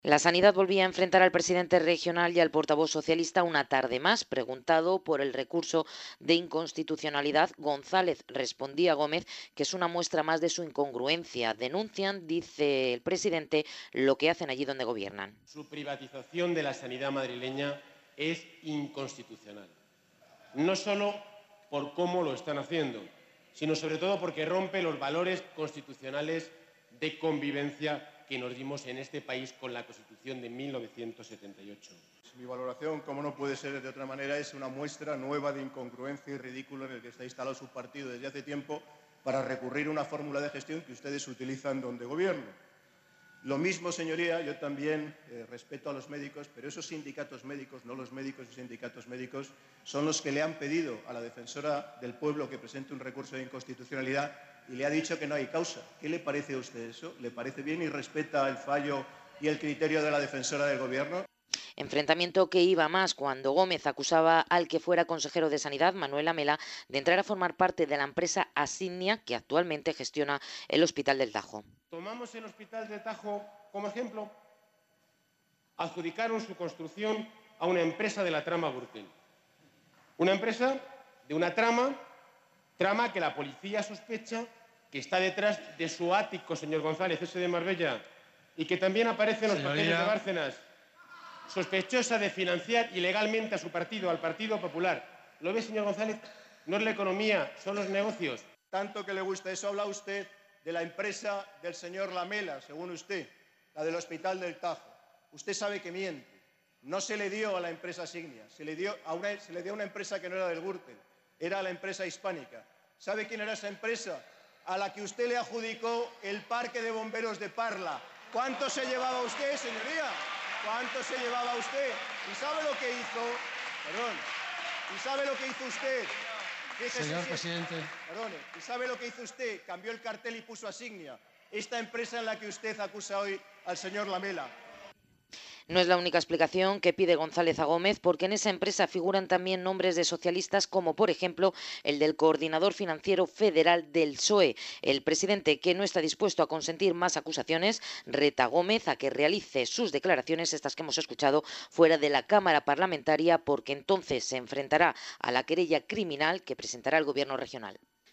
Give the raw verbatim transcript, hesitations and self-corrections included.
La Sanidad volvía a enfrentar al presidente regional y al portavoz socialista una tarde más. Preguntado por el recurso de inconstitucionalidad, González respondía a Gómez que es una muestra más de su incongruencia. Denuncian, dice el presidente, lo que hacen allí donde gobiernan. Su privatización de la sanidad madrileña es inconstitucional. No solo por cómo lo están haciendo, sino sobre todo porque rompe los valores constitucionales de convivencia que nos dimos en este país con la Constitución de mil novecientos setenta y ocho. Mi valoración, como no puede ser de otra manera, es una muestra nueva de incongruencia y ridículo en el que está instalado su partido desde hace tiempo para recurrir a una fórmula de gestión que ustedes utilizan donde gobiernan. Lo mismo, señoría, yo también eh, respeto a los médicos, pero esos sindicatos médicos, no los médicos y sindicatos médicos, son los que le han pedido a la defensora del pueblo que presente un recurso de inconstitucionalidad y le ha dicho que no hay causa. ¿Qué le parece a usted eso? ¿Le parece bien y respeta el fallo y el criterio de la defensora del Gobierno? Enfrentamiento que iba más cuando Gómez acusaba al que fuera consejero de Sanidad, Manuel Lamela, de entrar a formar parte de la empresa Asignia, que actualmente gestiona el Hospital del Tajo. Tomamos el Hospital del Tajo como ejemplo. Adjudicaron su construcción a una empresa de la trama Gürtel. Una empresa de una trama, trama que la policía sospecha que está detrás de su ático, señor González, ese de Marbella, y que también aparece en los Señoría. papeles de Bárcenas, sospechosa de financiar ilegalmente a su partido, al Partido Popular. ¿Lo ve, señor González? No es la economía, son los negocios. Tanto que le gusta eso, habla usted de la empresa del señor Lamela, según usted, la del Hospital del Tajo. Usted sabe que miente. No se le dio a la empresa Signia, se le dio a una, se le dio a una empresa que no era del Gürtel, era la empresa hispánica. ¿Sabe quién era esa empresa? A la que usted le adjudicó el parque de bomberos de Parla. ¿Cuánto se llevaba usted, señoría? ¿Cuánto se llevaba usted? ¿Y sabe lo que hizo? Perdón. ¿Y sabe lo que hizo usted? Fíjese Señor si presidente. Es, perdone. ¿Y sabe lo que hizo usted? Cambió el cartel y puso Asignia. Esta empresa en la que usted acusa hoy al señor Lamela. No es la única explicación que pide González a Gómez, porque en esa empresa figuran también nombres de socialistas, como por ejemplo el del coordinador financiero federal del P S O E. El presidente, que no está dispuesto a consentir más acusaciones, reta a Gómez a que realice sus declaraciones, estas que hemos escuchado, fuera de la Cámara Parlamentaria, porque entonces se enfrentará a la querella criminal que presentará el Gobierno regional.